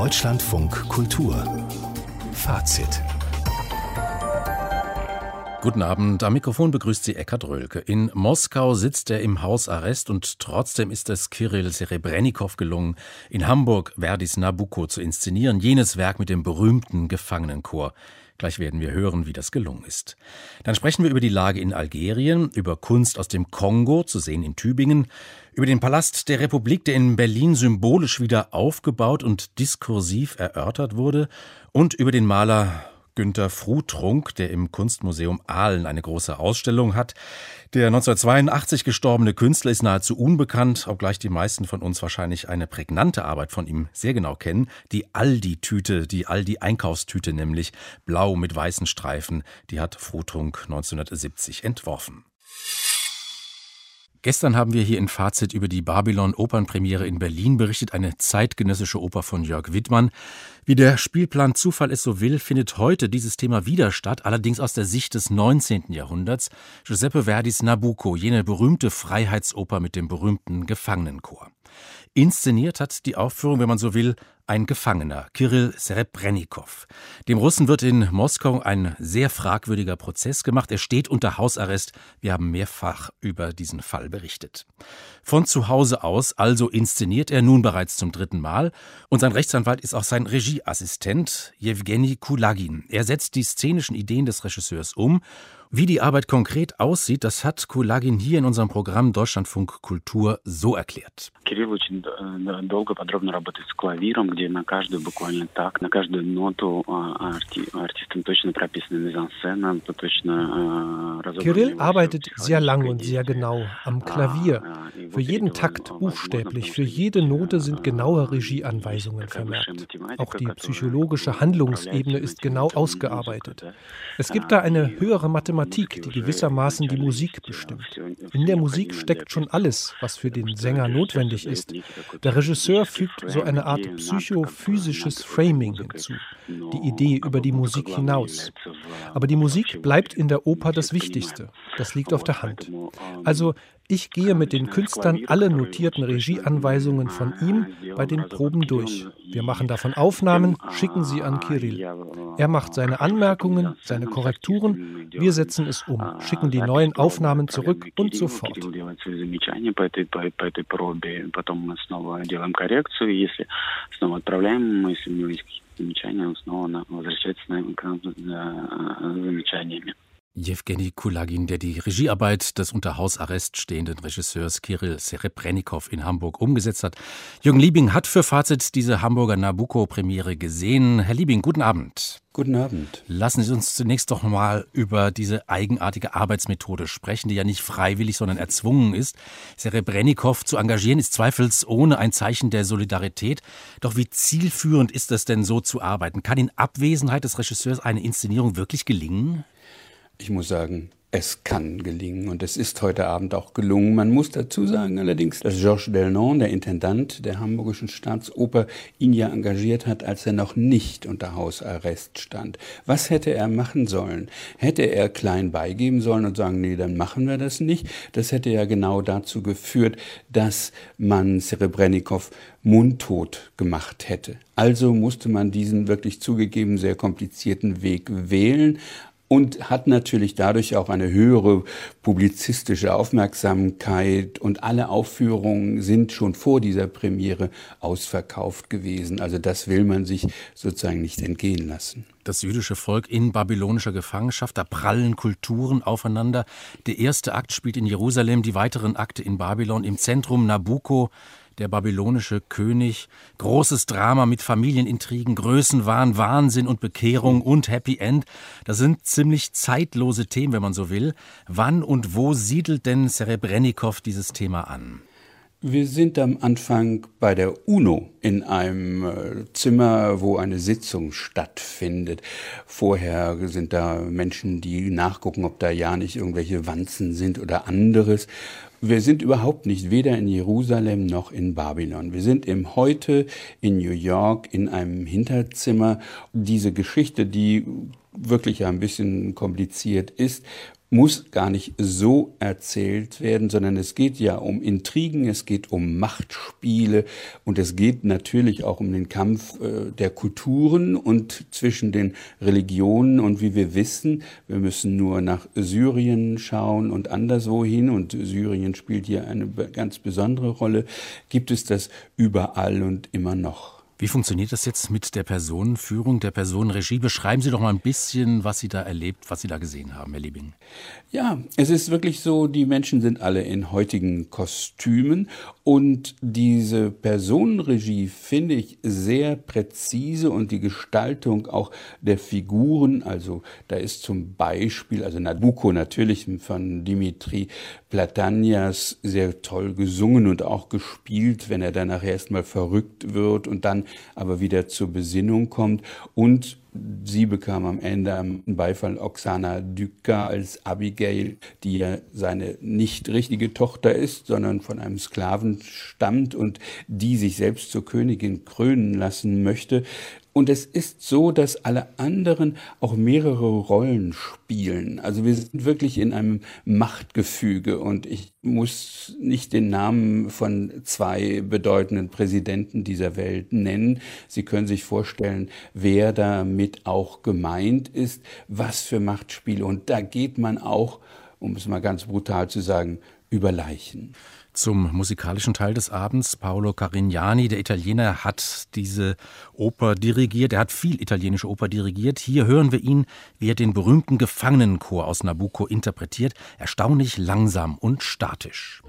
Deutschlandfunk Kultur Fazit. Guten Abend, am Mikrofon begrüßt Sie Eckhard Röhlke. In Moskau sitzt er im Hausarrest und trotzdem ist es Kirill Serebrenikow gelungen, in Hamburg Verdis Nabucco zu inszenieren, jenes Werk mit dem berühmten Gefangenenchor. Gleich werden wir hören, wie das gelungen ist. Dann sprechen wir über die Lage in Algerien, über Kunst aus dem Kongo, zu sehen in Tübingen, über den Palast der Republik, der in Berlin symbolisch wieder aufgebaut und diskursiv erörtert wurde, und über den Maler Günter Frutrunk, der im Kunstmuseum Aalen eine große Ausstellung hat. Der 1982 gestorbene Künstler ist nahezu unbekannt, obgleich die meisten von uns wahrscheinlich eine prägnante Arbeit von ihm sehr genau kennen. Die Aldi-Tüte, die Aldi-Einkaufstüte nämlich, blau mit weißen Streifen, die hat Frutrunk 1970 entworfen. Gestern haben wir hier in Fazit über die Babylon-Opernpremiere in Berlin berichtet, eine zeitgenössische Oper von Jörg Wittmann. Wie der Spielplan Zufall es so will, findet heute dieses Thema wieder statt, allerdings aus der Sicht des 19. Jahrhunderts. Giuseppe Verdis Nabucco, jene berühmte Freiheitsoper mit dem berühmten Gefangenenchor. Inszeniert hat die Aufführung, wenn man so will, ein Gefangener, Kirill Serebrenikow. Dem Russen wird in Moskau ein sehr fragwürdiger Prozess gemacht. Er steht unter Hausarrest. Wir haben mehrfach über diesen Fall berichtet. Von zu Hause aus also inszeniert er nun bereits zum 3. Mal. Und sein Rechtsanwalt ist auch sein Regieassistent, Jewgeni Kulagin. Er setzt die szenischen Ideen des Regisseurs um. Wie die Arbeit konkret aussieht, das hat Kulagin hier in unserem Programm Deutschlandfunk Kultur so erklärt. Kirill очень долго, подробно работает с клавиром, где на каждую буквально так, на каждую ноту артистам точно прописана мизансцена, точно разобрана. Kirill arbeitet sehr lang und sehr genau am Klavier. Für jeden Takt buchstäblich, für jede Note sind genaue Regieanweisungen vermerkt. Auch die psychologische Handlungsebene ist genau ausgearbeitet. Es gibt da eine höhere Mathematik, die gewissermaßen die Musik bestimmt. In der Musik steckt schon alles, was für den Sänger notwendig ist. Der Regisseur fügt so eine Art psychophysisches Framing hinzu, die Idee über die Musik hinaus. Aber die Musik bleibt in der Oper das Wichtigste. Das liegt auf der Hand. Also ich gehe mit den Künstlern alle notierten Regieanweisungen von ihm bei den Proben durch. Wir machen davon Aufnahmen, schicken sie an Kirill. Er macht seine Anmerkungen, seine Korrekturen, wir setzen es um, schicken die neuen Aufnahmen zurück und so fort. Jewgeni Kulagin, der die Regiearbeit des unter Hausarrest stehenden Regisseurs Kirill Serebrenikow in Hamburg umgesetzt hat. Jürgen Liebing hat für Fazit diese Hamburger Nabucco-Premiere gesehen. Herr Liebing, guten Abend. Guten Abend. Lassen Sie uns zunächst doch mal über diese eigenartige Arbeitsmethode sprechen, die ja nicht freiwillig, sondern erzwungen ist. Serebrenikow zu engagieren ist zweifelsohne ein Zeichen der Solidarität. Doch wie zielführend ist es denn, so zu arbeiten? Kann in Abwesenheit des Regisseurs eine Inszenierung wirklich gelingen? Ich muss sagen, es kann gelingen und es ist heute Abend auch gelungen. Man muss dazu sagen allerdings, dass Georges Delnon, der Intendant der Hamburgischen Staatsoper, ihn ja engagiert hat, als er noch nicht unter Hausarrest stand. Was hätte er machen sollen? Hätte er klein beigeben sollen und sagen, nee, dann machen wir das nicht? Das hätte ja genau dazu geführt, dass man Serebrenikow mundtot gemacht hätte. Also musste man diesen wirklich zugegeben sehr komplizierten Weg wählen. Und hat natürlich dadurch auch eine höhere publizistische Aufmerksamkeit. Und alle Aufführungen sind schon vor dieser Premiere ausverkauft gewesen. Also das will man sich sozusagen nicht entgehen lassen. Das jüdische Volk in babylonischer Gefangenschaft, da prallen Kulturen aufeinander. Der erste Akt spielt in Jerusalem, die weiteren Akte in Babylon. Im Zentrum Nabucco, der babylonische König. Großes Drama mit Familienintrigen, Größenwahn, Wahnsinn und Bekehrung und Happy End. Das sind ziemlich zeitlose Themen, wenn man so will. Wann und wo siedelt denn Serebrenikow dieses Thema an? Wir sind am Anfang bei der UNO in einem Zimmer, wo eine Sitzung stattfindet. Vorher sind da Menschen, die nachgucken, ob da ja nicht irgendwelche Wanzen sind oder anderes. Wir sind überhaupt nicht weder in Jerusalem noch in Babylon. Wir sind im Heute in New York in einem Hinterzimmer. Diese Geschichte, die wirklich ein bisschen kompliziert ist, muss gar nicht so erzählt werden, sondern es geht ja um Intrigen, es geht um Machtspiele und es geht natürlich auch um den Kampf der Kulturen und zwischen den Religionen. Und wie wir wissen, wir müssen nur nach Syrien schauen und anderswohin, und Syrien spielt hier eine ganz besondere Rolle, gibt es das überall und immer noch. Wie funktioniert das jetzt mit der Personenführung, der Personenregie? Beschreiben Sie doch mal ein bisschen, was Sie da erlebt, was Sie da gesehen haben, Herr Liebing. Ja, es ist wirklich so, die Menschen sind alle in heutigen Kostümen und diese Personenregie finde ich sehr präzise und die Gestaltung auch der Figuren, also da ist zum Beispiel, also Nabucco natürlich von Dimitri Platanias sehr toll gesungen und auch gespielt, wenn er dann nachher erstmal verrückt wird und dann aber wieder zur Besinnung kommt. Und sie bekam am Ende am Beifall Oksana Düka als Abigail, die ja seine nicht richtige Tochter ist, sondern von einem Sklaven stammt und die sich selbst zur Königin krönen lassen möchte. Und es ist so, dass alle anderen auch mehrere Rollen spielen. Also wir sind wirklich in einem Machtgefüge und ich muss nicht den Namen von 2 bedeutenden Präsidenten dieser Welt nennen. Sie können sich vorstellen, wer damit auch gemeint ist, was für Machtspiele. Und da geht man auch, um es mal ganz brutal zu sagen, über Leichen. Zum musikalischen Teil des Abends. Paolo Carignani, der Italiener, hat diese Oper dirigiert. Er hat viel italienische Oper dirigiert. Hier hören wir ihn, wie er den berühmten Gefangenenchor aus Nabucco interpretiert. Erstaunlich langsam und statisch.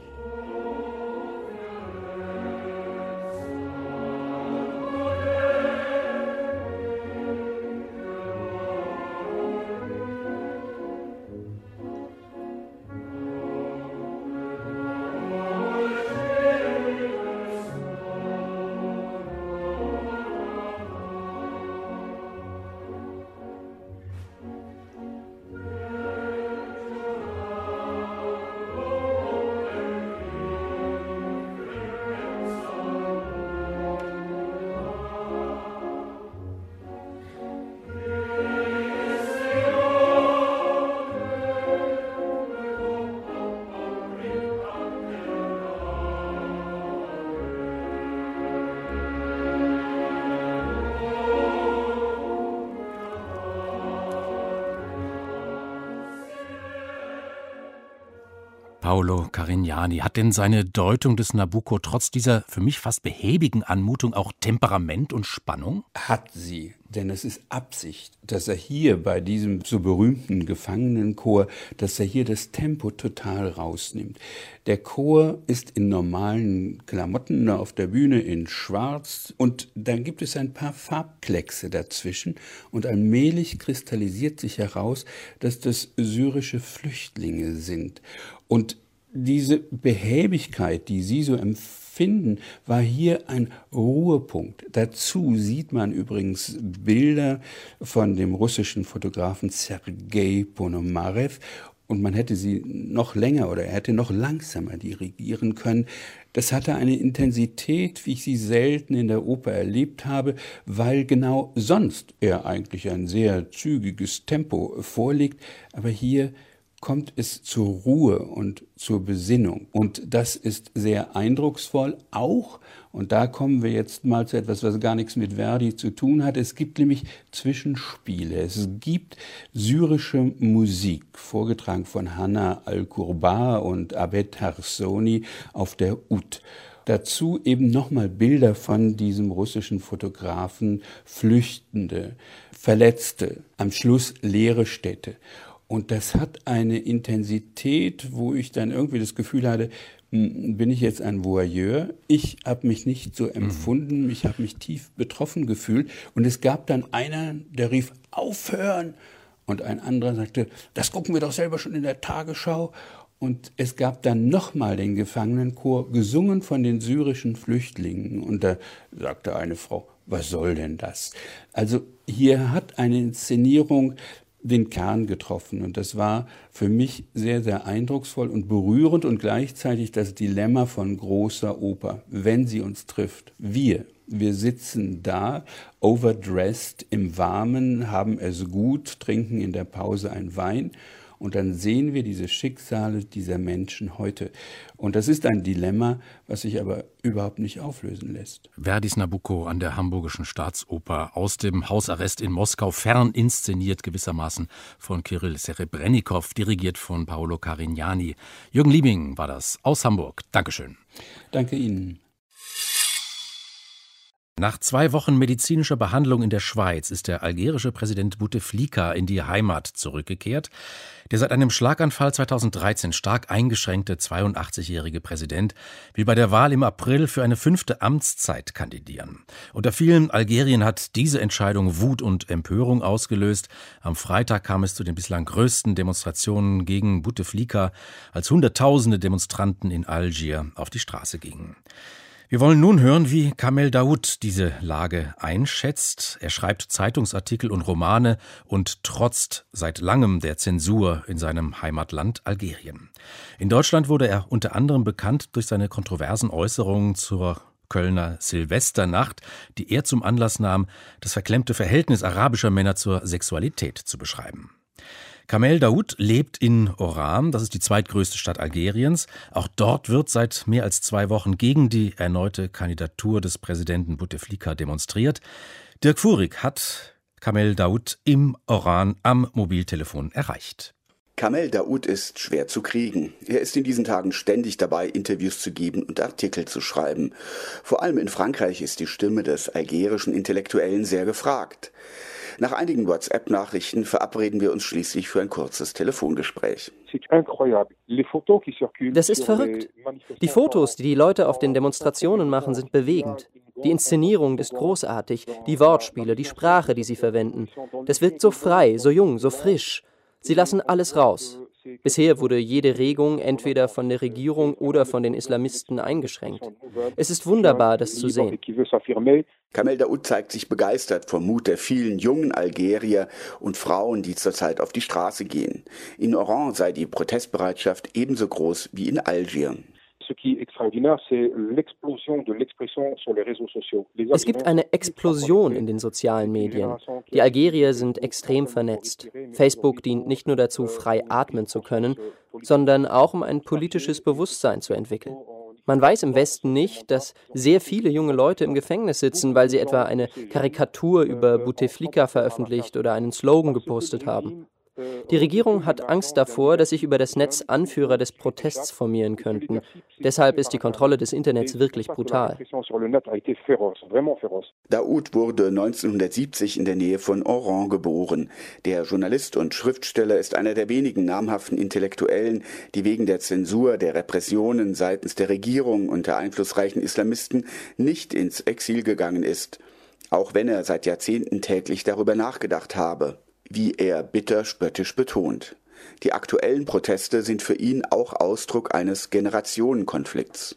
Paolo Carignani, hat denn seine Deutung des Nabucco trotz dieser für mich fast behäbigen Anmutung auch Temperament und Spannung? Hat sie, denn es ist Absicht, dass er hier bei diesem so berühmten Gefangenenchor, dass er hier das Tempo total rausnimmt. Der Chor ist in normalen Klamotten auf der Bühne in Schwarz und dann gibt es ein paar Farbkleckse dazwischen und allmählich kristallisiert sich heraus, dass das syrische Flüchtlinge sind. Und diese Behäbigkeit, die Sie so empfinden, war hier ein Ruhepunkt. Dazu sieht man übrigens Bilder von dem russischen Fotografen Sergei Ponomarev und man hätte sie noch länger oder er hätte noch langsamer dirigieren können. Das hatte eine Intensität, wie ich sie selten in der Oper erlebt habe, weil genau sonst er eigentlich ein sehr zügiges Tempo vorlegt, aber hier kommt es zur Ruhe und zur Besinnung. Und das ist sehr eindrucksvoll auch, und da kommen wir jetzt mal zu etwas, was gar nichts mit Verdi zu tun hat. Es gibt nämlich Zwischenspiele. Es gibt syrische Musik, vorgetragen von Hanna Al-Kurba und Abed Harsoni auf der Ud. Dazu eben nochmal Bilder von diesem russischen Fotografen, Flüchtende, Verletzte, am Schluss leere Städte. Und das hat eine Intensität, wo ich dann irgendwie das Gefühl hatte, bin ich jetzt ein Voyeur? Ich habe mich nicht so empfunden, ich habe mich tief betroffen gefühlt. Und es gab dann einer, der rief, aufhören! Und ein anderer sagte, das gucken wir doch selber schon in der Tagesschau. Und es gab dann nochmal den Gefangenenchor, gesungen von den syrischen Flüchtlingen. Und da sagte eine Frau, was soll denn das? Also hier hat eine Inszenierung den Kern getroffen. Und das war für mich sehr, sehr eindrucksvoll und berührend und gleichzeitig das Dilemma von großer Oper, wenn sie uns trifft. Wir sitzen da, overdressed, im Warmen, haben es gut, trinken in der Pause ein Wein Und dann sehen wir diese Schicksale dieser Menschen heute. Und das ist ein Dilemma, was sich aber überhaupt nicht auflösen lässt. Verdis Nabucco an der Hamburgischen Staatsoper aus dem Hausarrest in Moskau, fern inszeniert gewissermaßen von Kirill Serebrenikow, dirigiert von Paolo Carignani. Jürgen Liebing war das aus Hamburg. Dankeschön. Danke Ihnen. Nach 2 Wochen medizinischer Behandlung in der Schweiz ist der algerische Präsident Bouteflika in die Heimat zurückgekehrt. Der seit einem Schlaganfall 2013 stark eingeschränkte 82-jährige Präsident will bei der Wahl im April für eine 5. Amtszeit kandidieren. Unter vielen Algerien hat diese Entscheidung Wut und Empörung ausgelöst. Am Freitag kam es zu den bislang größten Demonstrationen gegen Bouteflika, als Hunderttausende Demonstranten in Algier auf die Straße gingen. Wir wollen nun hören, wie Kamel Daoud diese Lage einschätzt. Er schreibt Zeitungsartikel und Romane und trotzt seit langem der Zensur in seinem Heimatland Algerien. In Deutschland wurde er unter anderem bekannt durch seine kontroversen Äußerungen zur Kölner Silvesternacht, die er zum Anlass nahm, das verklemmte Verhältnis arabischer Männer zur Sexualität zu beschreiben. Kamel Daoud lebt in Oran, das ist die zweitgrößte Stadt Algeriens. Auch dort wird seit mehr als 2 Wochen gegen die erneute Kandidatur des Präsidenten Bouteflika demonstriert. Dirk Fuhrig hat Kamel Daoud im Oran am Mobiltelefon erreicht. Kamel Daoud ist schwer zu kriegen. Er ist in diesen Tagen ständig dabei, Interviews zu geben und Artikel zu schreiben. Vor allem in Frankreich ist die Stimme des algerischen Intellektuellen sehr gefragt. Nach einigen WhatsApp-Nachrichten verabreden wir uns schließlich für ein kurzes Telefongespräch. Das ist verrückt. Die Fotos, die die Leute auf den Demonstrationen machen, sind bewegend. Die Inszenierung ist großartig, die Wortspiele, die Sprache, die sie verwenden. Das wirkt so frei, so jung, so frisch. Sie lassen alles raus. Bisher wurde jede Regung entweder von der Regierung oder von den Islamisten eingeschränkt. Es ist wunderbar, das zu sehen. Kamel Daoud zeigt sich begeistert vom Mut der vielen jungen Algerier und Frauen, die zurzeit auf die Straße gehen. In Oran sei die Protestbereitschaft ebenso groß wie in Algier. Es gibt eine Explosion in den sozialen Medien. Die Algerier sind extrem vernetzt. Facebook dient nicht nur dazu, frei atmen zu können, sondern auch um ein politisches Bewusstsein zu entwickeln. Man weiß im Westen nicht, dass sehr viele junge Leute im Gefängnis sitzen, weil sie etwa eine Karikatur über Bouteflika veröffentlicht oder einen Slogan gepostet haben. Die Regierung hat Angst davor, dass sich über das Netz Anführer des Protests formieren könnten. Deshalb ist die Kontrolle des Internets wirklich brutal. Daoud wurde 1970 in der Nähe von Oran geboren. Der Journalist und Schriftsteller ist einer der wenigen namhaften Intellektuellen, die wegen der Zensur, der Repressionen seitens der Regierung und der einflussreichen Islamisten nicht ins Exil gegangen ist. Auch wenn er seit Jahrzehnten täglich darüber nachgedacht habe. Wie er bitter spöttisch betont. Die aktuellen Proteste sind für ihn auch Ausdruck eines Generationenkonflikts.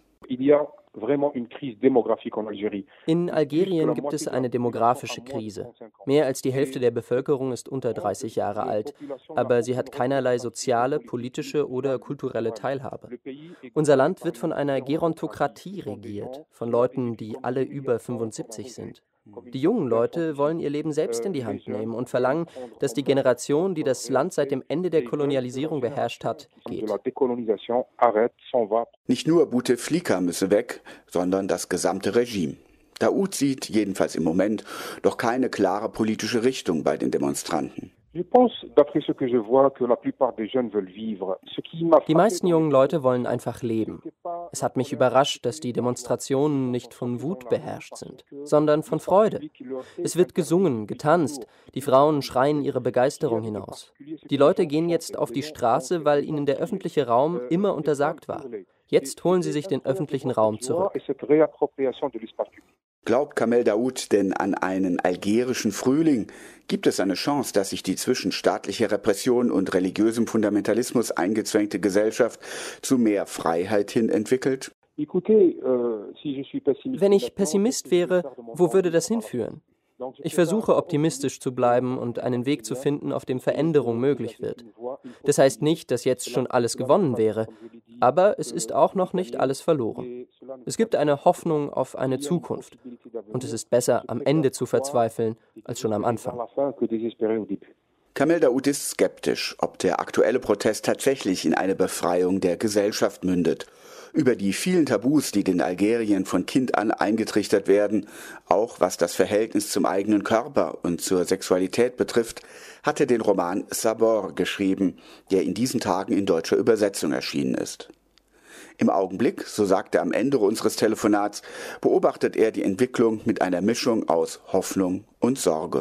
In Algerien gibt es eine demografische Krise. Mehr als die Hälfte der Bevölkerung ist unter 30 Jahre alt, aber sie hat keinerlei soziale, politische oder kulturelle Teilhabe. Unser Land wird von einer Gerontokratie regiert, von Leuten, die alle über 75 sind. Die jungen Leute wollen ihr Leben selbst in die Hand nehmen und verlangen, dass die Generation, die das Land seit dem Ende der Kolonialisierung beherrscht hat, geht. Nicht nur Bouteflika müsse weg, sondern das gesamte Regime. Daoud sieht, jedenfalls im Moment, doch keine klare politische Richtung bei den Demonstranten. Die meisten jungen Leute wollen einfach leben. Es hat mich überrascht, dass die Demonstrationen nicht von Wut beherrscht sind, sondern von Freude. Es wird gesungen, getanzt, die Frauen schreien ihre Begeisterung hinaus. Die Leute gehen jetzt auf die Straße, weil ihnen der öffentliche Raum immer untersagt war. Jetzt holen sie sich den öffentlichen Raum zurück. Glaubt Kamel Daoud denn an einen algerischen Frühling? Gibt es eine Chance, dass sich die zwischen staatlicher Repression und religiösem Fundamentalismus eingezwängte Gesellschaft zu mehr Freiheit hin entwickelt? Wenn ich Pessimist wäre, wo würde das hinführen? Ich versuche optimistisch zu bleiben und einen Weg zu finden, auf dem Veränderung möglich wird. Das heißt nicht, dass jetzt schon alles gewonnen wäre, aber es ist auch noch nicht alles verloren. Es gibt eine Hoffnung auf eine Zukunft und es ist besser, am Ende zu verzweifeln, als schon am Anfang. Kamel Daoud ist skeptisch, ob der aktuelle Protest tatsächlich in eine Befreiung der Gesellschaft mündet. Über die vielen Tabus, die den Algeriern von Kind an eingetrichtert werden, auch was das Verhältnis zum eigenen Körper und zur Sexualität betrifft, hat er den Roman Sabor geschrieben, der in diesen Tagen in deutscher Übersetzung erschienen ist. Im Augenblick, so sagt er am Ende unseres Telefonats, beobachtet er die Entwicklung mit einer Mischung aus Hoffnung und Sorge.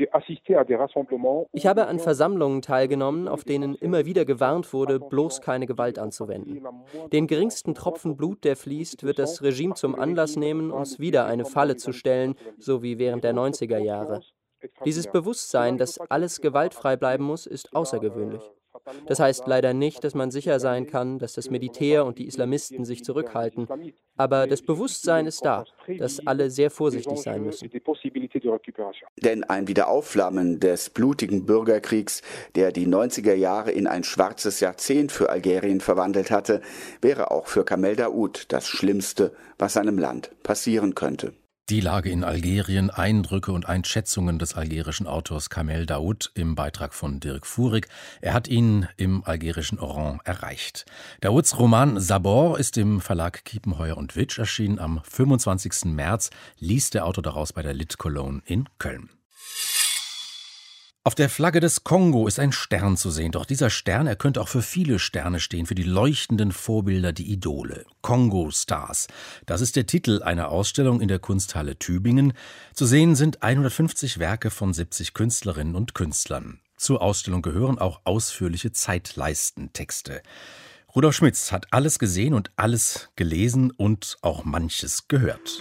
Ich habe an Versammlungen teilgenommen, auf denen immer wieder gewarnt wurde, bloß keine Gewalt anzuwenden. Den geringsten Tropfen Blut, der fließt, wird das Regime zum Anlass nehmen, uns wieder eine Falle zu stellen, so wie während der 90er Jahre. Dieses Bewusstsein, dass alles gewaltfrei bleiben muss, ist außergewöhnlich. Das heißt leider nicht, dass man sicher sein kann, dass das Militär und die Islamisten sich zurückhalten. Aber das Bewusstsein ist da, dass alle sehr vorsichtig sein müssen. Denn ein Wiederaufflammen des blutigen Bürgerkriegs, der die 90er Jahre in ein schwarzes Jahrzehnt für Algerien verwandelt hatte, wäre auch für Kamel Daoud das Schlimmste, was seinem Land passieren könnte. Die Lage in Algerien, Eindrücke und Einschätzungen des algerischen Autors Kamel Daoud im Beitrag von Dirk Fuhrig. Er hat ihn im algerischen Oran erreicht. Daouds Roman Sabor ist im Verlag Kiepenheuer & Witsch erschienen. Am 25. März liest der Autor daraus bei der Lit Cologne in Köln. Auf der Flagge des Kongo ist ein Stern zu sehen. Doch dieser Stern, er könnte auch für viele Sterne stehen, für die leuchtenden Vorbilder, die Idole. Kongo Stars. Das ist der Titel einer Ausstellung in der Kunsthalle Tübingen. Zu sehen sind 150 Werke von 70 Künstlerinnen und Künstlern. Zur Ausstellung gehören auch ausführliche Zeitleistentexte. Rudolf Schmitz hat alles gesehen und alles gelesen und auch manches gehört.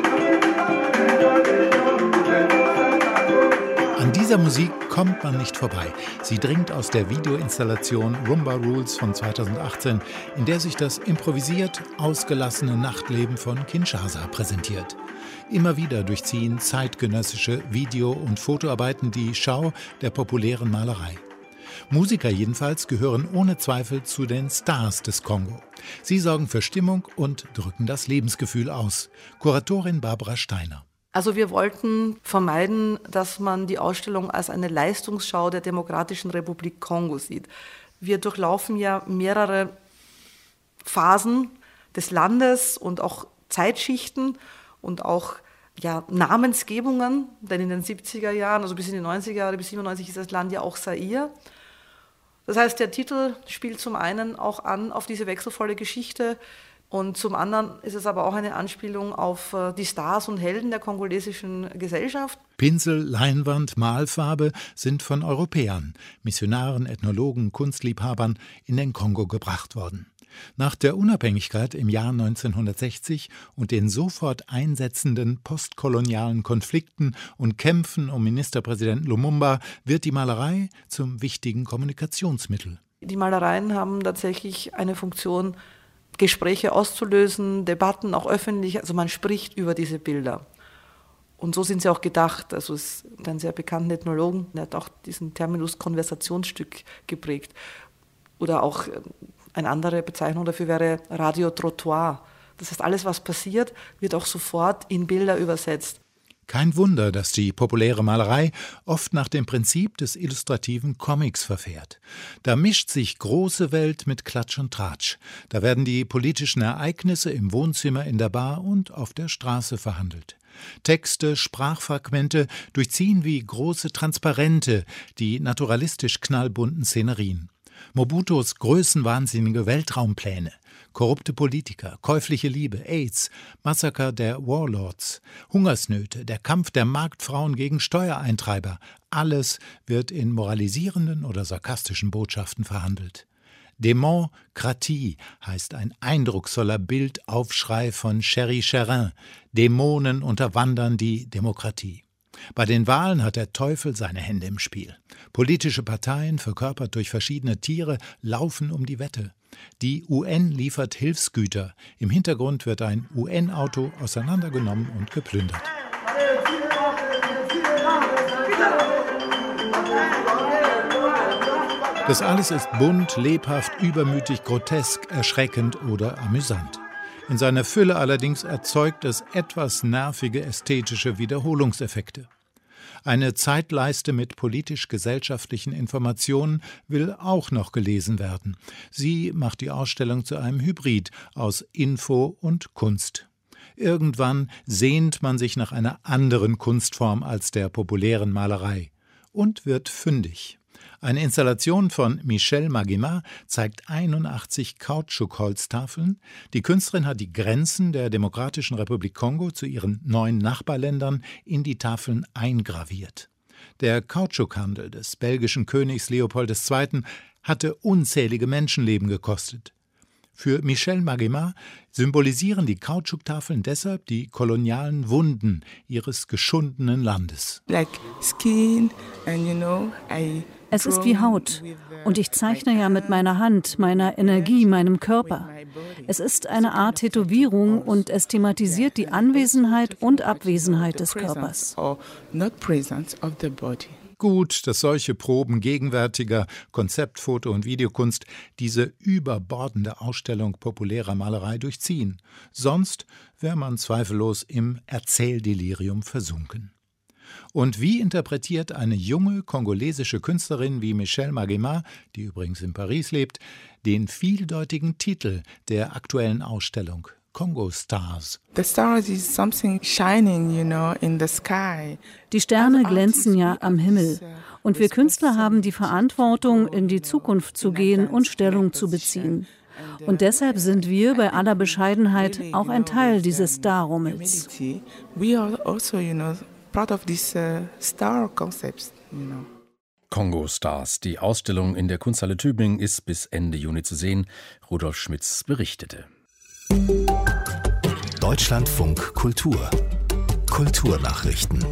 An dieser Musik kommt man nicht vorbei. Sie dringt aus der Videoinstallation Rumba Rules von 2018, in der sich das improvisiert ausgelassene Nachtleben von Kinshasa präsentiert. Immer wieder durchziehen zeitgenössische Video- und Fotoarbeiten die Schau der populären Malerei. Musiker jedenfalls gehören ohne Zweifel zu den Stars des Kongo. Sie sorgen für Stimmung und drücken das Lebensgefühl aus. Kuratorin Barbara Steiner. Also wir wollten vermeiden, dass man die Ausstellung als eine Leistungsschau der Demokratischen Republik Kongo sieht. Wir durchlaufen ja mehrere Phasen des Landes und auch Zeitschichten und auch Namensgebungen, denn in den 70er Jahren, also bis in die 90er Jahre, bis 97 ist das Land ja auch Zaire. Das heißt, der Titel spielt zum einen auch an auf diese wechselvolle Geschichte, und zum anderen ist es aber auch eine Anspielung auf die Stars und Helden der kongolesischen Gesellschaft. Pinsel, Leinwand, Malfarbe sind von Europäern, Missionaren, Ethnologen, Kunstliebhabern in den Kongo gebracht worden. Nach der Unabhängigkeit im Jahr 1960 und den sofort einsetzenden postkolonialen Konflikten und Kämpfen um Ministerpräsident Lumumba wird die Malerei zum wichtigen Kommunikationsmittel. Die Malereien haben tatsächlich eine Funktion, Gespräche auszulösen, Debatten auch öffentlich, also man spricht über diese Bilder. Und so sind sie auch gedacht. Also es ist ein sehr bekannter Ethnologen, der hat auch diesen Terminus Konversationsstück geprägt. Oder auch eine andere Bezeichnung dafür wäre Radio-Trottoir. Das heißt, alles, was passiert, wird auch sofort in Bilder übersetzt. Kein Wunder, dass die populäre Malerei oft nach dem Prinzip des illustrativen Comics verfährt. Da mischt sich große Welt mit Klatsch und Tratsch. Da werden die politischen Ereignisse im Wohnzimmer, in der Bar und auf der Straße verhandelt. Texte, Sprachfragmente durchziehen wie große Transparente die naturalistisch knallbunten Szenerien. Mobutus größenwahnsinnige Weltraumpläne, korrupte Politiker, käufliche Liebe, AIDS, Massaker der Warlords, Hungersnöte, der Kampf der Marktfrauen gegen Steuereintreiber, alles wird in moralisierenden oder sarkastischen Botschaften verhandelt. Dämonkratie heißt ein eindrucksvoller Bildaufschrei von Chéri Chérin. Dämonen unterwandern die Demokratie. Bei den Wahlen hat der Teufel seine Hände im Spiel. Politische Parteien, verkörpert durch verschiedene Tiere, laufen um die Wette. Die UN liefert Hilfsgüter. Im Hintergrund wird ein UN-Auto auseinandergenommen und geplündert. Das alles ist bunt, lebhaft, übermütig, grotesk, erschreckend oder amüsant. In seiner Fülle allerdings erzeugt es etwas nervige ästhetische Wiederholungseffekte. Eine Zeitleiste mit politisch-gesellschaftlichen Informationen will auch noch gelesen werden. Sie macht die Ausstellung zu einem Hybrid aus Info und Kunst. Irgendwann sehnt man sich nach einer anderen Kunstform als der populären Malerei und wird fündig. Eine Installation von Michel Magema zeigt 81 Kautschukholztafeln. Die Künstlerin hat die Grenzen der Demokratischen Republik Kongo zu ihren 9 Nachbarländern in die Tafeln eingraviert. Der Kautschukhandel des belgischen Königs Leopold II. Hatte unzählige Menschenleben gekostet. Für Michel Magema symbolisieren die Kautschuktafeln deshalb die kolonialen Wunden ihres geschundenen Landes. Es ist wie Haut und ich zeichne ja mit meiner Hand, meiner Energie, meinem Körper. Es ist eine Art Tätowierung und es thematisiert die Anwesenheit und Abwesenheit des Körpers. Gut, dass solche Proben gegenwärtiger Konzept-, Foto- und Videokunst diese überbordende Ausstellung populärer Malerei durchziehen. Sonst wäre man zweifellos im Erzähldelirium versunken. Und wie interpretiert eine junge kongolesische Künstlerin wie Michel Magema, die übrigens in Paris lebt, den vieldeutigen Titel der aktuellen Ausstellung Congo Stars? Die Sterne glänzen ja am Himmel. Und wir Künstler haben die Verantwortung, in die Zukunft zu gehen und Stellung zu beziehen. Und deshalb sind wir bei aller Bescheidenheit auch ein Teil dieses Star-Rummels. Congo Stars. Die Ausstellung in der Kunsthalle Tübingen ist bis Ende Juni zu sehen. Rudolf Schmitz berichtete. Deutschlandfunk Kultur. Kulturnachrichten.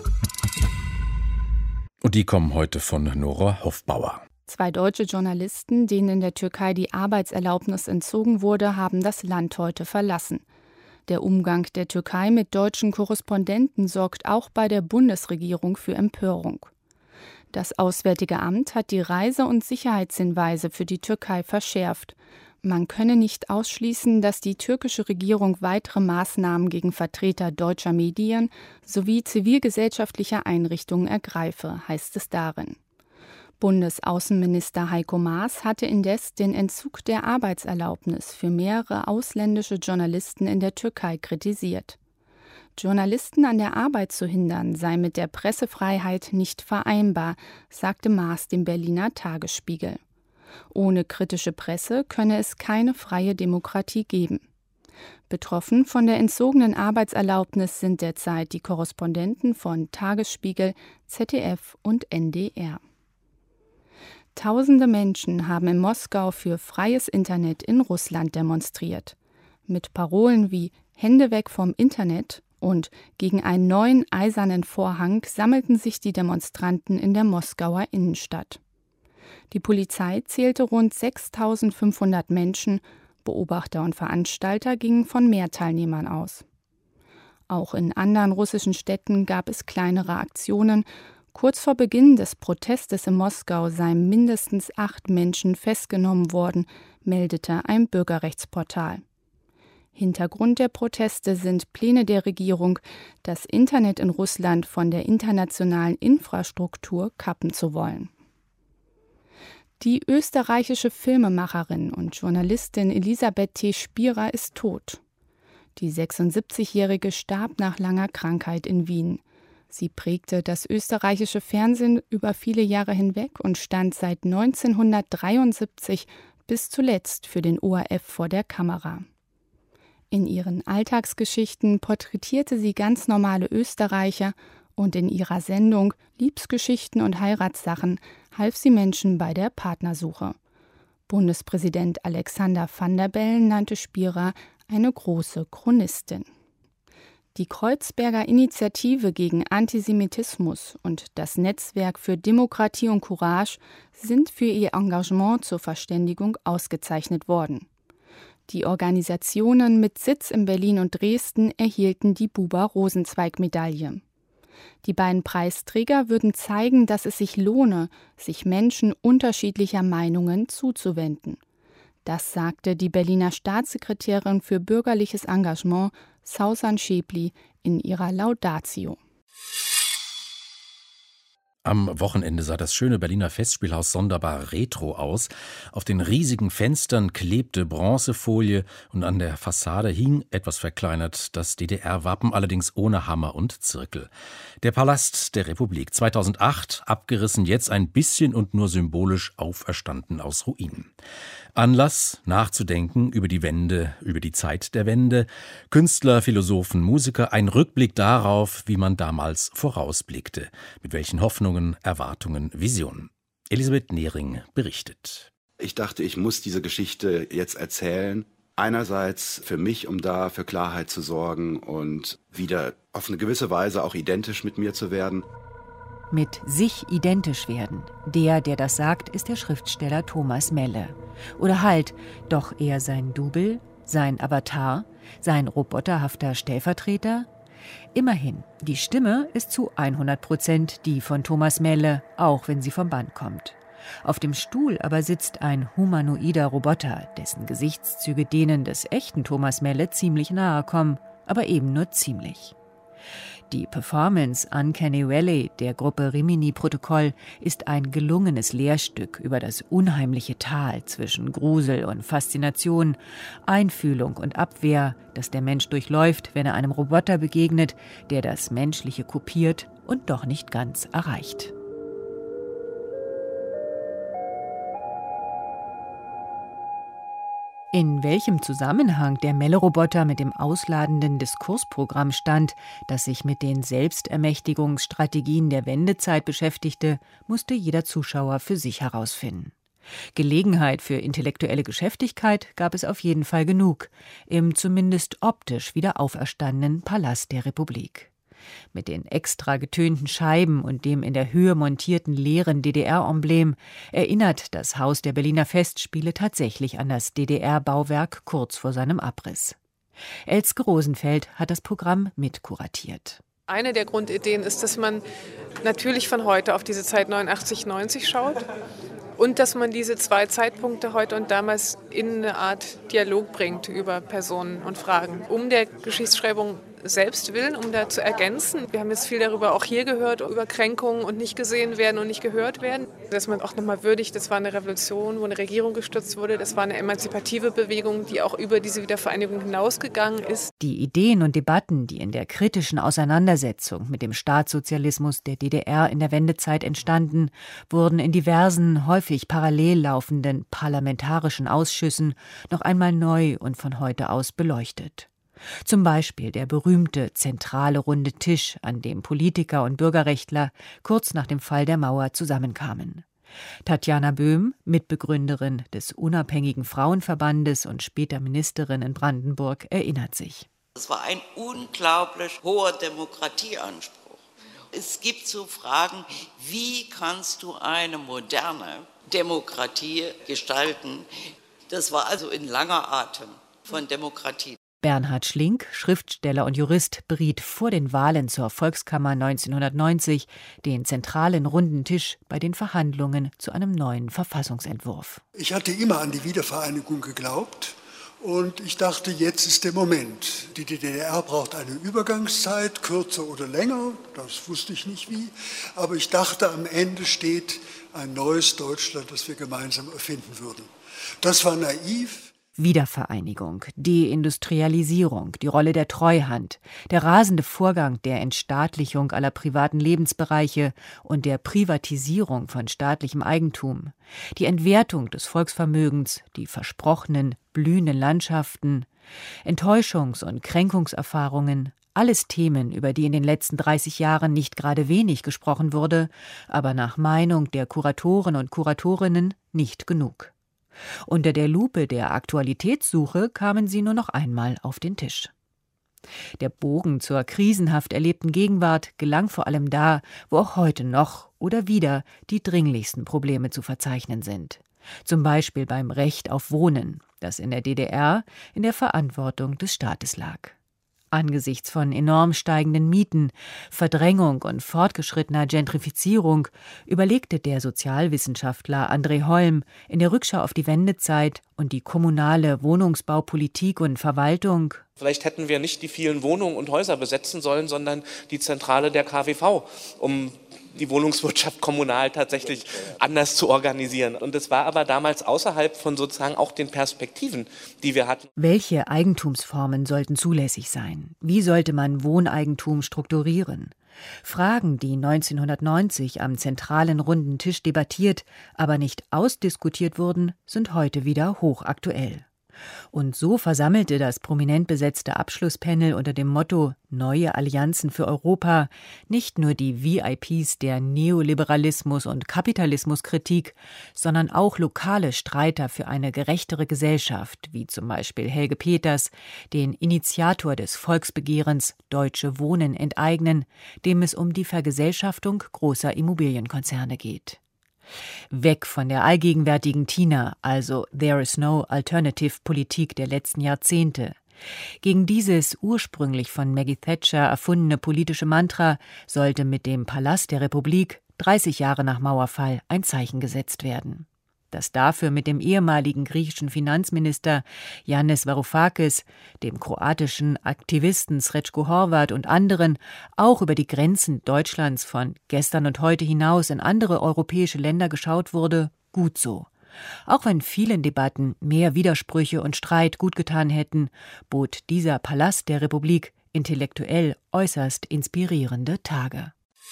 Und die kommen heute von Nora Hofbauer. 2 deutsche Journalisten, denen in der Türkei die Arbeitserlaubnis entzogen wurde, haben das Land heute verlassen. Der Umgang der Türkei mit deutschen Korrespondenten sorgt auch bei der Bundesregierung für Empörung. Das Auswärtige Amt hat die Reise- und Sicherheitshinweise für die Türkei verschärft. Man könne nicht ausschließen, dass die türkische Regierung weitere Maßnahmen gegen Vertreter deutscher Medien sowie zivilgesellschaftlicher Einrichtungen ergreife, heißt es darin. Bundesaußenminister Heiko Maas hatte indes den Entzug der Arbeitserlaubnis für mehrere ausländische Journalisten in der Türkei kritisiert. Journalisten an der Arbeit zu hindern, sei mit der Pressefreiheit nicht vereinbar, sagte Maas dem Berliner Tagesspiegel. Ohne kritische Presse könne es keine freie Demokratie geben. Betroffen von der entzogenen Arbeitserlaubnis sind derzeit die Korrespondenten von Tagesspiegel, ZDF und NDR. Tausende Menschen haben in Moskau für freies Internet in Russland demonstriert. Mit Parolen wie »Hände weg vom Internet« und »Gegen einen neuen eisernen Vorhang« sammelten sich die Demonstranten in der Moskauer Innenstadt. Die Polizei zählte rund 6.500 Menschen, Beobachter und Veranstalter gingen von mehr Teilnehmern aus. Auch in anderen russischen Städten gab es kleinere Aktionen. Kurz vor Beginn des Protestes in Moskau seien mindestens 8 Menschen festgenommen worden, meldete ein Bürgerrechtsportal. Hintergrund der Proteste sind Pläne der Regierung, das Internet in Russland von der internationalen Infrastruktur kappen zu wollen. Die österreichische Filmemacherin und Journalistin Elisabeth T. Spierer ist tot. Die 76-Jährige starb nach langer Krankheit in Wien. Sie prägte das österreichische Fernsehen über viele Jahre hinweg und stand seit 1973 bis zuletzt für den ORF vor der Kamera. In ihren Alltagsgeschichten porträtierte sie ganz normale Österreicher und in ihrer Sendung Liebesgeschichten und Heiratssachen half sie Menschen bei der Partnersuche. Bundespräsident Alexander Van der Bellen nannte Spierer eine große Chronistin. Die Kreuzberger Initiative gegen Antisemitismus und das Netzwerk für Demokratie und Courage sind für ihr Engagement zur Verständigung ausgezeichnet worden. Die Organisationen mit Sitz in Berlin und Dresden erhielten die Buber-Rosenzweig-Medaille. Die beiden Preisträger würden zeigen, dass es sich lohne, sich Menschen unterschiedlicher Meinungen zuzuwenden. Das sagte die Berliner Staatssekretärin für bürgerliches Engagement, Sausan Schäpli, in ihrer Laudatio. Am Wochenende sah das schöne Berliner Festspielhaus sonderbar retro aus. Auf den riesigen Fenstern klebte Bronzefolie und an der Fassade hing, etwas verkleinert, das DDR-Wappen, allerdings ohne Hammer und Zirkel. Der Palast der Republik, 2008, abgerissen, jetzt ein bisschen und nur symbolisch auferstanden aus Ruinen. Anlass, nachzudenken über die Wende, über die Zeit der Wende. Künstler, Philosophen, Musiker, ein Rückblick darauf, wie man damals vorausblickte. Mit welchen Hoffnungen, Erwartungen, Visionen. Elisabeth Nehring berichtet. Ich dachte, ich muss diese Geschichte jetzt erzählen. Einerseits für mich, um da für Klarheit zu sorgen und wieder auf eine gewisse Weise auch identisch mit mir zu werden. Mit sich identisch werden. Der das sagt, ist der Schriftsteller Thomas Melle. Oder halt, doch eher sein Double, sein Avatar, sein roboterhafter Stellvertreter? Immerhin, die Stimme ist zu 100% die von Thomas Melle, auch wenn sie vom Band kommt. Auf dem Stuhl aber sitzt ein humanoider Roboter, dessen Gesichtszüge denen des echten Thomas Melle ziemlich nahe kommen, aber eben nur ziemlich. Die Performance Uncanny Valley der Gruppe Rimini Protokoll ist ein gelungenes Lehrstück über das unheimliche Tal zwischen Grusel und Faszination, Einfühlung und Abwehr, das der Mensch durchläuft, wenn er einem Roboter begegnet, der das Menschliche kopiert und doch nicht ganz erreicht. In welchem Zusammenhang der Melle-Roboter mit dem ausladenden Diskursprogramm stand, das sich mit den Selbstermächtigungsstrategien der Wendezeit beschäftigte, musste jeder Zuschauer für sich herausfinden. Gelegenheit für intellektuelle Geschäftigkeit gab es auf jeden Fall genug, im zumindest optisch wieder auferstandenen Palast der Republik. Mit den extra getönten Scheiben und dem in der Höhe montierten leeren DDR-Emblem erinnert das Haus der Berliner Festspiele tatsächlich an das DDR-Bauwerk kurz vor seinem Abriss. Elske Rosenfeld hat das Programm mitkuratiert. Eine der Grundideen ist, dass man natürlich von heute auf diese Zeit 89, 90 schaut und dass man diese zwei Zeitpunkte heute und damals in eine Art Dialog bringt über Personen und Fragen, um der Geschichtsschreibung selbst willen, um da zu ergänzen. Wir haben jetzt viel darüber auch hier gehört, über Kränkungen und nicht gesehen werden und nicht gehört werden. Dass man auch nochmal würdigt, das war eine Revolution, wo eine Regierung gestürzt wurde. Das war eine emanzipative Bewegung, die auch über diese Wiedervereinigung hinausgegangen ist. Die Ideen und Debatten, die in der kritischen Auseinandersetzung mit dem Staatssozialismus der DDR in der Wendezeit entstanden, wurden in diversen, häufig parallel laufenden parlamentarischen Ausschüssen noch einmal neu und von heute aus beleuchtet. Zum Beispiel der berühmte zentrale runde Tisch, an dem Politiker und Bürgerrechtler kurz nach dem Fall der Mauer zusammenkamen. Tatjana Böhm, Mitbegründerin des Unabhängigen Frauenverbandes und später Ministerin in Brandenburg, erinnert sich. Es war ein unglaublich hoher Demokratieanspruch. Es gibt so Fragen, wie kannst du eine moderne Demokratie gestalten? Das war also in langer Atem von Demokratie. Bernhard Schlink, Schriftsteller und Jurist, beriet vor den Wahlen zur Volkskammer 1990 den zentralen runden Tisch bei den Verhandlungen zu einem neuen Verfassungsentwurf. Ich hatte immer an die Wiedervereinigung geglaubt und ich dachte, jetzt ist der Moment. Die DDR braucht eine Übergangszeit, kürzer oder länger, das wusste ich nicht wie, aber ich dachte, am Ende steht ein neues Deutschland, das wir gemeinsam erfinden würden. Das war naiv. Wiedervereinigung, Deindustrialisierung, die Rolle der Treuhand, der rasende Vorgang der Entstaatlichung aller privaten Lebensbereiche und der Privatisierung von staatlichem Eigentum, die Entwertung des Volksvermögens, die versprochenen blühenden Landschaften, Enttäuschungs- und Kränkungserfahrungen, alles Themen, über die in den letzten 30 Jahren nicht gerade wenig gesprochen wurde, aber nach Meinung der Kuratoren und Kuratorinnen nicht genug. Unter der Lupe der Aktualitätssuche kamen sie nur noch einmal auf den Tisch. Der Bogen zur krisenhaft erlebten Gegenwart gelang vor allem da, wo auch heute noch oder wieder die dringlichsten Probleme zu verzeichnen sind. Zum Beispiel beim Recht auf Wohnen, das in der DDR in der Verantwortung des Staates lag. Angesichts von enorm steigenden Mieten, Verdrängung und fortgeschrittener Gentrifizierung überlegte der Sozialwissenschaftler André Holm in der Rückschau auf die Wendezeit und die kommunale Wohnungsbaupolitik und Verwaltung: Vielleicht hätten wir nicht die vielen Wohnungen und Häuser besetzen sollen, sondern die Zentrale der KWV, um die Wohnungswirtschaft kommunal tatsächlich anders zu organisieren. Und es war aber damals außerhalb von sozusagen auch den Perspektiven, die wir hatten. Welche Eigentumsformen sollten zulässig sein? Wie sollte man Wohneigentum strukturieren? Fragen, die 1990 am zentralen runden Tisch debattiert, aber nicht ausdiskutiert wurden, sind heute wieder hochaktuell. Und so versammelte das prominent besetzte Abschlusspanel unter dem Motto »Neue Allianzen für Europa« nicht nur die VIPs der Neoliberalismus- und Kapitalismuskritik, sondern auch lokale Streiter für eine gerechtere Gesellschaft, wie zum Beispiel Helge Peters, den Initiator des Volksbegehrens »Deutsche Wohnen enteignen«, dem es um die Vergesellschaftung großer Immobilienkonzerne geht. Weg von der allgegenwärtigen TINA, also There is no alternative Politik der letzten Jahrzehnte. Gegen dieses ursprünglich von Maggie Thatcher erfundene politische Mantra sollte mit dem Palast der Republik 30 Jahre nach Mauerfall ein Zeichen gesetzt werden. Dass dafür mit dem ehemaligen griechischen Finanzminister Yannis Varoufakis, dem kroatischen Aktivisten Srećko Horvat und anderen auch über die Grenzen Deutschlands von gestern und heute hinaus in andere europäische Länder geschaut wurde, gut so. Auch wenn vielen Debatten mehr Widersprüche und Streit gutgetan hätten, bot dieser Palast der Republik intellektuell äußerst inspirierende Tage.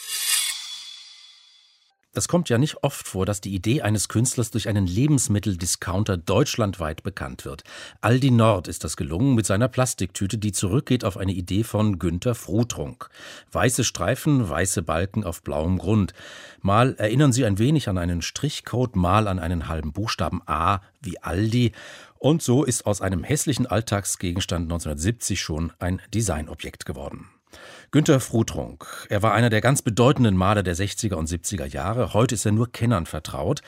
Es kommt ja nicht oft vor, dass die Idee eines Künstlers durch einen Lebensmitteldiscounter deutschlandweit bekannt wird. Aldi Nord ist das gelungen mit seiner Plastiktüte, die zurückgeht auf eine Idee von Günter Frutrunk. Weiße Streifen, weiße Balken auf blauem Grund. Mal erinnern sie ein wenig an einen Strichcode, mal an einen halben Buchstaben A wie Aldi. Und so ist aus einem hässlichen Alltagsgegenstand 1970 schon ein Designobjekt geworden. Günter Frutrunk, er war einer der ganz bedeutenden Maler der 60er und 70er Jahre. Heute ist er nur Kennern vertraut.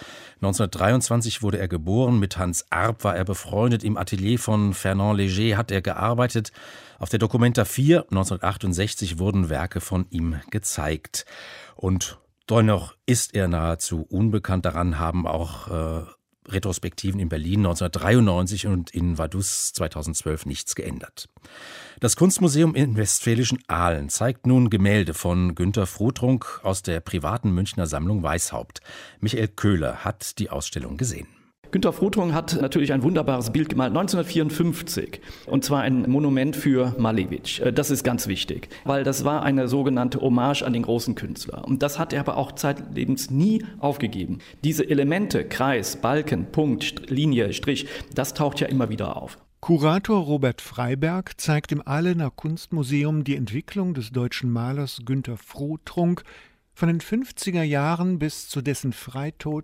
1923 wurde er geboren, mit Hans Arp war er befreundet. Im Atelier von Fernand Léger hat er gearbeitet. Auf der Documenta 4 1968 wurden Werke von ihm gezeigt. Und dennoch ist er nahezu unbekannt. Daran haben auch Retrospektiven in Berlin 1993 und in Vaduz 2012 nichts geändert. Das Kunstmuseum im westfälischen Aalen zeigt nun Gemälde von Günter Frutrunk aus der privaten Münchner Sammlung Weishaupt. Michael Köhler hat die Ausstellung gesehen. Günter Frutrunk hat natürlich ein wunderbares Bild gemalt, 1954, und zwar ein Monument für Malevich. Das ist ganz wichtig, weil das war eine sogenannte Hommage an den großen Künstler. Und das hat er aber auch zeitlebens nie aufgegeben. Diese Elemente, Kreis, Balken, Punkt, Linie, Strich, das taucht ja immer wieder auf. Kurator Robert Freiberg zeigt im Ahlener Kunstmuseum die Entwicklung des deutschen Malers Günter Frutrunk von den 50er Jahren bis zu dessen Freitod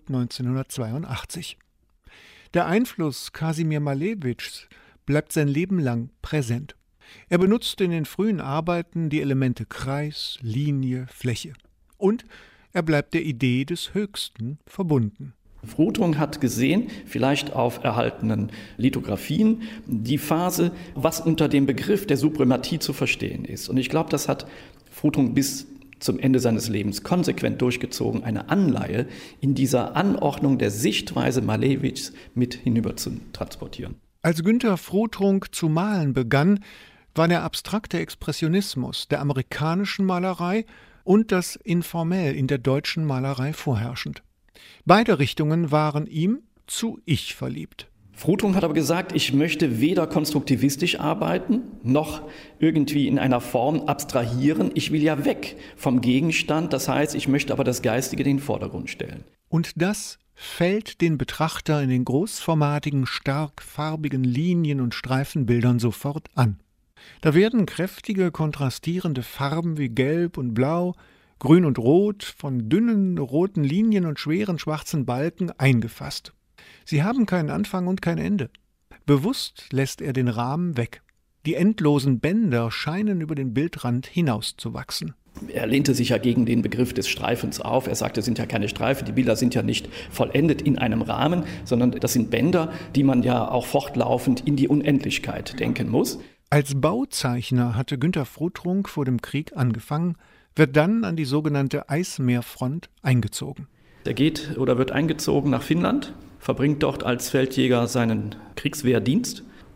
1982. Der Einfluss Kasimir Malevichs bleibt sein Leben lang präsent. Er benutzt in den frühen Arbeiten die Elemente Kreis, Linie, Fläche. Und er bleibt der Idee des Höchsten verbunden. Frutrunk hat gesehen, vielleicht auf erhaltenen Lithografien, die Phase, was unter dem Begriff der Suprematie zu verstehen ist. Und ich glaube, das hat Frutrunk bis zum Ende seines Lebens konsequent durchgezogen, eine Anleihe in dieser Anordnung der Sichtweise Malevichs mit hinüber zu transportieren. Als Günter Frutrunk zu malen begann, war der abstrakte Expressionismus der amerikanischen Malerei und das Informell in der deutschen Malerei vorherrschend. Beide Richtungen waren ihm zu Ich verliebt. Frutrunk hat aber gesagt, ich möchte weder konstruktivistisch arbeiten, noch irgendwie in einer Form abstrahieren. Ich will ja weg vom Gegenstand, das heißt, ich möchte aber das Geistige in den Vordergrund stellen. Und das fällt den Betrachter in den großformatigen, stark farbigen Linien und Streifenbildern sofort an. Da werden kräftige, kontrastierende Farben wie Gelb und Blau, Grün und Rot von dünnen roten Linien und schweren schwarzen Balken eingefasst. Sie haben keinen Anfang und kein Ende. Bewusst lässt er den Rahmen weg. Die endlosen Bänder scheinen über den Bildrand hinauszuwachsen. Er lehnte sich ja gegen den Begriff des Streifens auf. Er sagte, es sind ja keine Streifen, die Bilder sind ja nicht vollendet in einem Rahmen, sondern das sind Bänder, die man ja auch fortlaufend in die Unendlichkeit denken muss. Als Bauzeichner hatte Günter Frutrunk vor dem Krieg angefangen, wird dann an die sogenannte Eismeerfront eingezogen. Er geht oder wird eingezogen nach Finnland, verbringt dort als Feldjäger seinen Kriegswehrdienst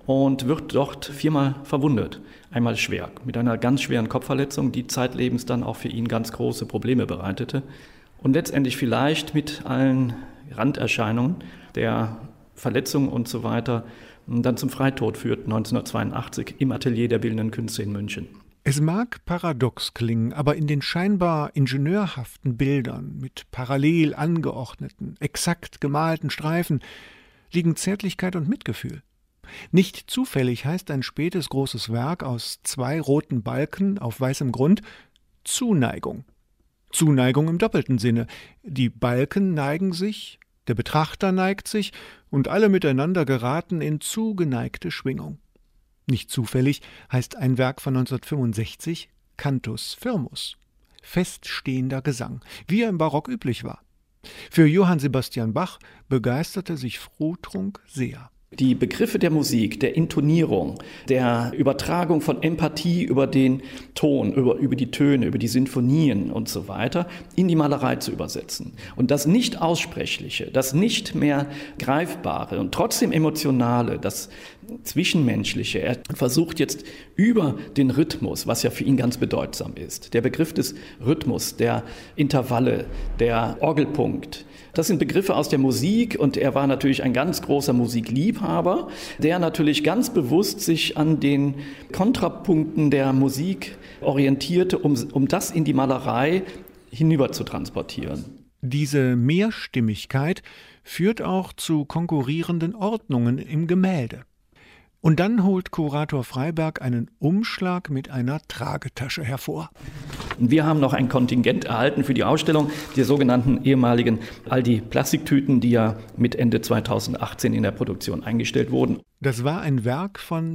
und wird dort 4-mal verwundet. Einmal schwer, mit einer ganz schweren Kopfverletzung, die zeitlebens dann auch für ihn ganz große Probleme bereitete. Und letztendlich vielleicht mit allen Randerscheinungen der Verletzung und so weiter dann zum Freitod führt 1982 im Atelier der Bildenden Künste in München. Es mag paradox klingen, aber in den scheinbar ingenieurhaften Bildern mit parallel angeordneten, exakt gemalten Streifen liegen Zärtlichkeit und Mitgefühl. Nicht zufällig heißt ein spätes großes Werk aus 2 roten Balken auf weißem Grund Zuneigung. Zuneigung im doppelten Sinne. Die Balken neigen sich, der Betrachter neigt sich und alle miteinander geraten in zugeneigte Schwingung. Nicht zufällig heißt ein Werk von 1965 Cantus firmus, feststehender Gesang, wie er im Barock üblich war. Für Johann Sebastian Bach begeisterte sich Frutrunk sehr. Die Begriffe der Musik, der Intonierung, der Übertragung von Empathie über den Ton, über die Töne, über die Sinfonien und so weiter in die Malerei zu übersetzen. Und das nicht Aussprechliche, das nicht mehr Greifbare und trotzdem Emotionale, das Zwischenmenschliche. Er versucht jetzt über den Rhythmus, was ja für ihn ganz bedeutsam ist, der Begriff des Rhythmus, der Intervalle, der Orgelpunkt. Das sind Begriffe aus der Musik und er war natürlich ein ganz großer Musikliebhaber, der natürlich ganz bewusst sich an den Kontrapunkten der Musik orientierte, um das in die Malerei hinüber zu transportieren. Diese Mehrstimmigkeit führt auch zu konkurrierenden Ordnungen im Gemälde. Und dann holt Kurator Freiberg einen Umschlag mit einer Tragetasche hervor. Wir haben noch ein Kontingent erhalten für die Ausstellung, die sogenannten ehemaligen Aldi-Plastiktüten, die ja mit Ende 2018 in der Produktion eingestellt wurden. Das war ein Werk von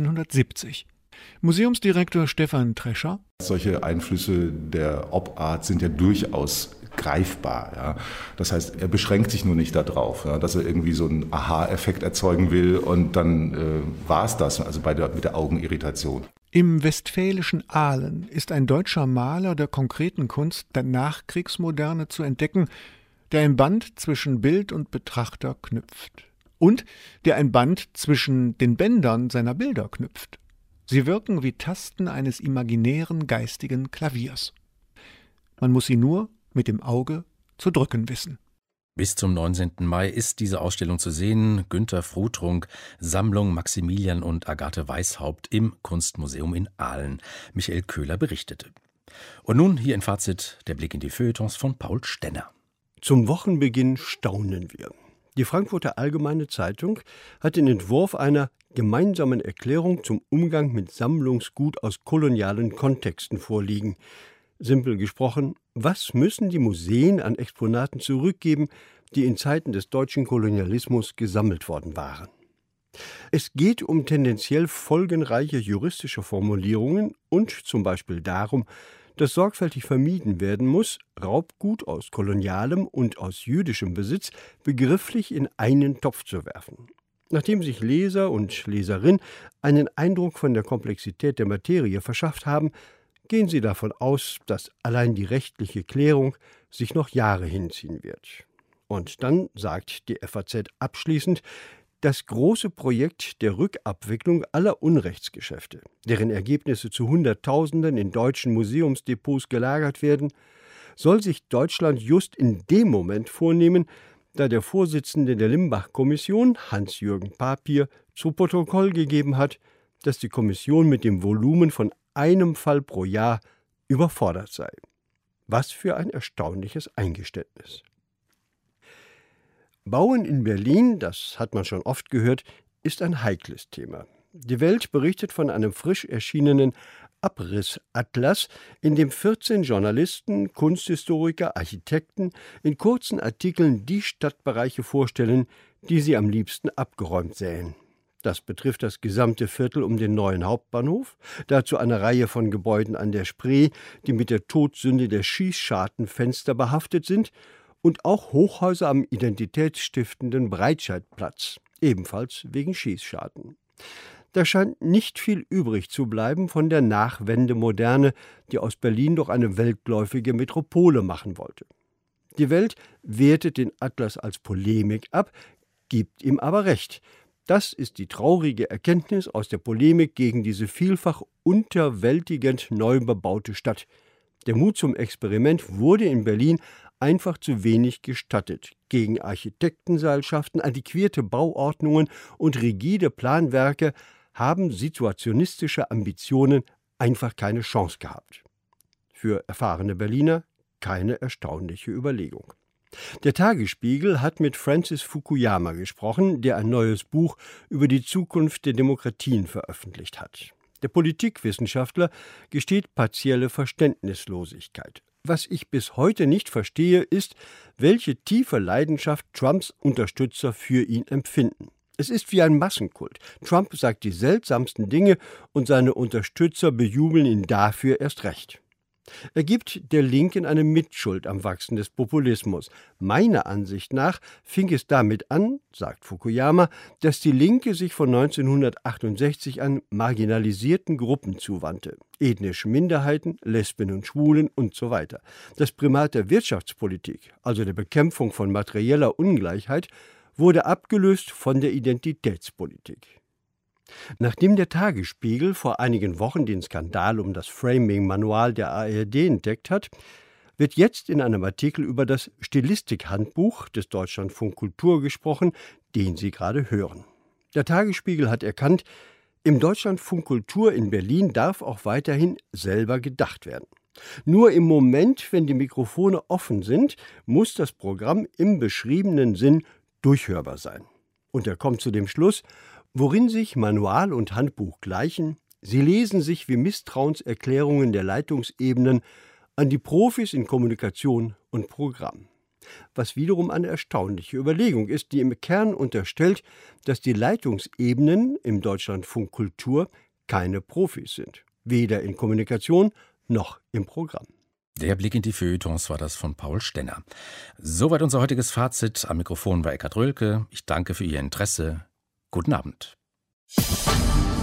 1970. Museumsdirektor Stefan Trescher. Solche Einflüsse der Op-Art sind ja durchaus greifbar. Ja. Das heißt, er beschränkt sich nur nicht darauf, ja, dass er irgendwie so einen Aha-Effekt erzeugen will und dann war es das, also mit der Augenirritation. Im westfälischen Aalen ist ein deutscher Maler der konkreten Kunst der Nachkriegsmoderne zu entdecken, der ein Band zwischen Bild und Betrachter knüpft. Und der ein Band zwischen den Bändern seiner Bilder knüpft. Sie wirken wie Tasten eines imaginären geistigen Klaviers. Man muss sie nur mit dem Auge zu drücken wissen. Bis zum 19. Mai ist diese Ausstellung zu sehen. Günter Frutrunk, Sammlung Maximilian und Agathe Weishaupt im Kunstmuseum in Aalen. Michael Köhler berichtete. Und nun hier in Fazit der Blick in die Feuilletons von Paul Stenner. Zum Wochenbeginn staunen wir. Die Frankfurter Allgemeine Zeitung hat den Entwurf einer gemeinsamen Erklärung zum Umgang mit Sammlungsgut aus kolonialen Kontexten vorliegen. Simpel gesprochen, was müssen die Museen an Exponaten zurückgeben, die in Zeiten des deutschen Kolonialismus gesammelt worden waren? Es geht um tendenziell folgenreiche juristische Formulierungen und zum Beispiel darum, dass sorgfältig vermieden werden muss, Raubgut aus kolonialem und aus jüdischem Besitz begrifflich in einen Topf zu werfen. Nachdem sich Leser und Leserin einen Eindruck von der Komplexität der Materie verschafft haben, gehen Sie davon aus, dass allein die rechtliche Klärung sich noch Jahre hinziehen wird. Und dann sagt die FAZ abschließend, das große Projekt der Rückabwicklung aller Unrechtsgeschäfte, deren Ergebnisse zu Hunderttausenden in deutschen Museumsdepots gelagert werden, soll sich Deutschland just in dem Moment vornehmen, da der Vorsitzende der Limbach-Kommission, Hans-Jürgen Papier, zu Protokoll gegeben hat, dass die Kommission mit dem Volumen von einem Fall pro Jahr überfordert sei. Was für ein erstaunliches Eingeständnis. Bauen in Berlin, das hat man schon oft gehört, ist ein heikles Thema. Die Welt berichtet von einem frisch erschienenen Abrissatlas, in dem 14 Journalisten, Kunsthistoriker, Architekten in kurzen Artikeln die Stadtbereiche vorstellen, die sie am liebsten abgeräumt sähen. Das betrifft das gesamte Viertel um den neuen Hauptbahnhof, dazu eine Reihe von Gebäuden an der Spree, die mit der Todsünde der Schießschartenfenster behaftet sind, und auch Hochhäuser am identitätsstiftenden Breitscheidplatz, ebenfalls wegen Schießscharten. Da scheint nicht viel übrig zu bleiben von der Nachwendemoderne, die aus Berlin doch eine weltläufige Metropole machen wollte. Die Welt wertet den Atlas als Polemik ab, gibt ihm aber recht. Das ist die traurige Erkenntnis aus der Polemik gegen diese vielfach unterwältigend neu bebaute Stadt. Der Mut zum Experiment wurde in Berlin einfach zu wenig gestattet. Gegen Architektenseilschaften, antiquierte Bauordnungen und rigide Planwerke haben situationistische Ambitionen einfach keine Chance gehabt. Für erfahrene Berliner keine erstaunliche Überlegung. Der Tagesspiegel hat mit Francis Fukuyama gesprochen, der ein neues Buch über die Zukunft der Demokratien veröffentlicht hat. Der Politikwissenschaftler gesteht partielle Verständnislosigkeit. Was ich bis heute nicht verstehe, ist, welche tiefe Leidenschaft Trumps Unterstützer für ihn empfinden. Es ist wie ein Massenkult. Trump sagt die seltsamsten Dinge und seine Unterstützer bejubeln ihn dafür erst recht. Er gibt der Linken eine Mitschuld am Wachsen des Populismus. Meiner Ansicht nach fing es damit an, sagt Fukuyama, dass die Linke sich von 1968 an marginalisierten Gruppen zuwandte. Ethnische Minderheiten, Lesben und Schwulen und so weiter. Das Primat der Wirtschaftspolitik, also der Bekämpfung von materieller Ungleichheit, wurde abgelöst von der Identitätspolitik. Nachdem der Tagesspiegel vor einigen Wochen den Skandal um das Framing-Manual der ARD entdeckt hat, wird jetzt in einem Artikel über das Stilistik-Handbuch des Deutschlandfunk Kultur gesprochen, den Sie gerade hören. Der Tagesspiegel hat erkannt, im Deutschlandfunk Kultur in Berlin darf auch weiterhin selber gedacht werden. Nur im Moment, wenn die Mikrofone offen sind, muss das Programm im beschriebenen Sinn durchhörbar sein. Und er kommt zu dem Schluss, worin sich Manual und Handbuch gleichen, sie lesen sich wie Misstrauenserklärungen der Leitungsebenen an die Profis in Kommunikation und Programm. Was wiederum eine erstaunliche Überlegung ist, die im Kern unterstellt, dass die Leitungsebenen im Deutschlandfunk Kultur keine Profis sind, weder in Kommunikation noch im Programm. Der Blick in die Feuilletons war das von Paul Stenner. Soweit unser heutiges Fazit. Am Mikrofon war Eckhard Rölke. Ich danke für Ihr Interesse. Guten Abend.